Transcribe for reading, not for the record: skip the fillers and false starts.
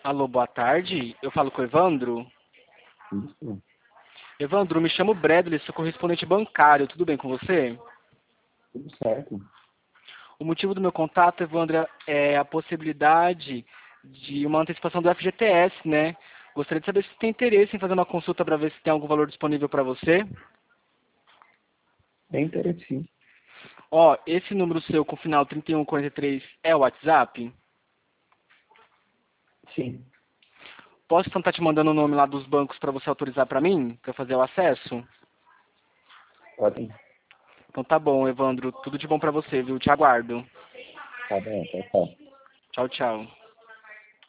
Alô, boa tarde. Eu falo com o Evandro. Isso, Evandro, me chamo Bradley, sou correspondente bancário. Tudo bem com você? tudo certo. O motivo do meu contato, Evandro, é a possibilidade de uma antecipação do FGTS, né? Gostaria de saber se você tem interesse em fazer uma consulta para ver se tem algum valor disponível para você. Bem interessante. Ó, esse número seu com final 3143 é o WhatsApp? Sim, Posso então estar te mandando o nome lá dos bancos para você autorizar para mim, para fazer o acesso? pode. Então tá bom, Evandro. Tudo de bom para você, viu? Te aguardo. Tá bom, tchau, tchau. Tchau, tchau.